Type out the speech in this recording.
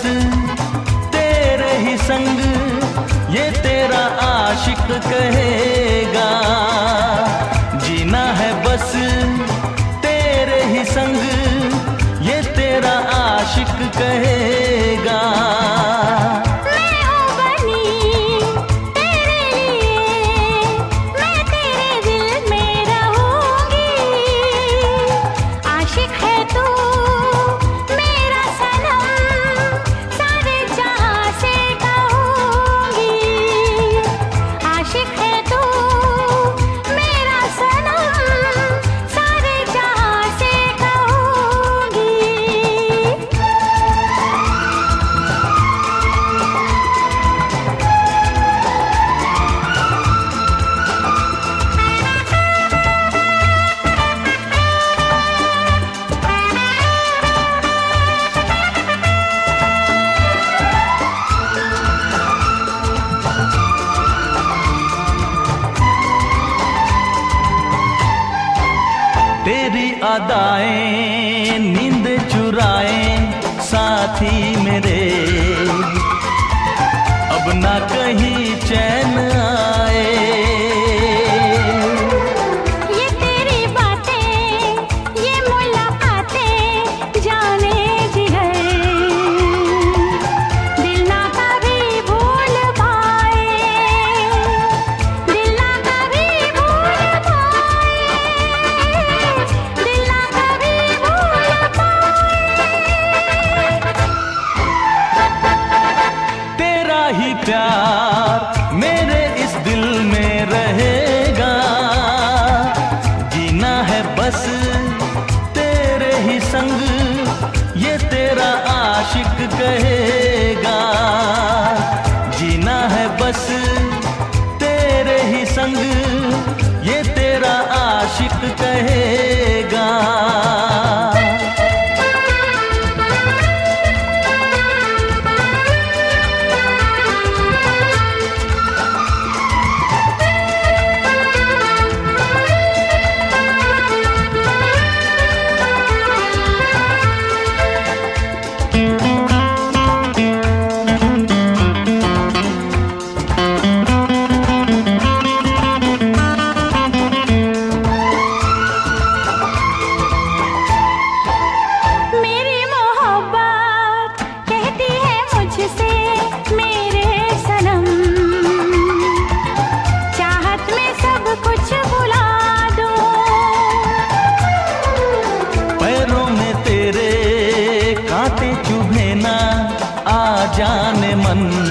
तेरे ही संग ये तेरा आशिक कहेगा। जीना है बस तेरे ही संग ये तेरा आशिक कहेगा। तेरी अदाएं नींद चुराए साथी मेरे, अब ना कहीं चैन आए। ये तेरी बातें ये मुलाकातें जाने जिगर, दिल ना कभी भूल पाए, दिल ना कभी भूल पाए, दिल ना कभी भूल पाए। तेरा ही प्यार मेरे इस दिल में रहेगा। जीना है बस तेरे ही संग ये तेरा आशिक कहेगा। जीना है बस तेरे ही संग ये तेरा आशिक कहेगा। कांटे चुभे ना आ जाने मन,